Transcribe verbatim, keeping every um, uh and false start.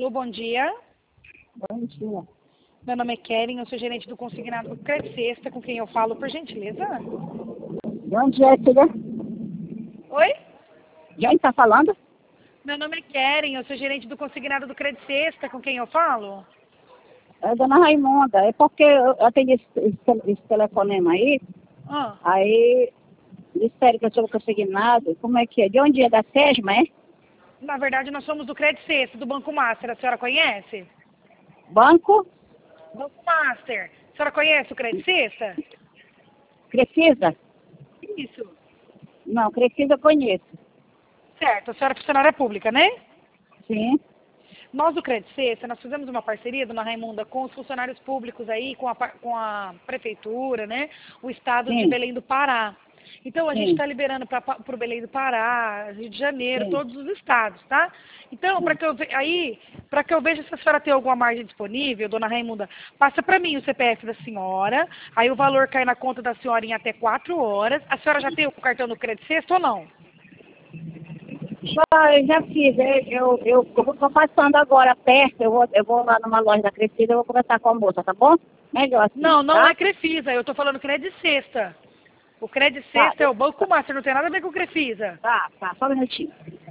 Alô, bom dia. Bom dia. Meu nome é Keren, eu sou gerente do consignado do Credit Sexta, com quem eu falo, por gentileza? De onde é, filha? Oi? De onde está falando? Meu nome é Keren, eu sou gerente do consignado do Credit Sexta, com quem eu falo? É dona Raimunda. É porque eu atendi esse, esse, tele- esse telefonema aí, Ah, aí disseram que eu sou consignado. Como é que é? De onde é? Da SESMA, é? na verdade, nós somos do Credit Sexta, do Banco Master. A senhora conhece? Banco? Banco Master. A senhora conhece o Credit Sexta? Crefisa? Isso. Não, Crefisa eu conheço. Certo, a senhora é funcionária pública, né? Sim, Nós do Credit Sexta, nós fizemos uma parceria, dona Raimunda, com os funcionários públicos aí, com a, par- com a prefeitura, né? O estado de sim, Belém do Pará. Então, a gente sim, está liberando para o Belém do Pará, Rio de Janeiro, sim. todos os estados, tá? Então, para sim. que eu ve- aí, para que eu veja se a senhora tem alguma margem disponível, dona Raimunda, passa para mim o C P F da senhora, aí o valor cai na conta da senhora em até quatro horas. A senhora já tem o cartão do Credit Sexta ou não? Já, já fiz. é, Eu, eu, eu estou passando agora perto. Eu vou, eu vou lá numa loja da Crefisa, eu vou conversar com a moça, tá bom? Melhor assim, Não, não tá? é Crefisa, eu estou falando Credit Sexta. O Credit Tá, Sexta é eu- o Banco tá, Master, não tem nada a ver com o Crefisa. tá, tá, só um minutinho.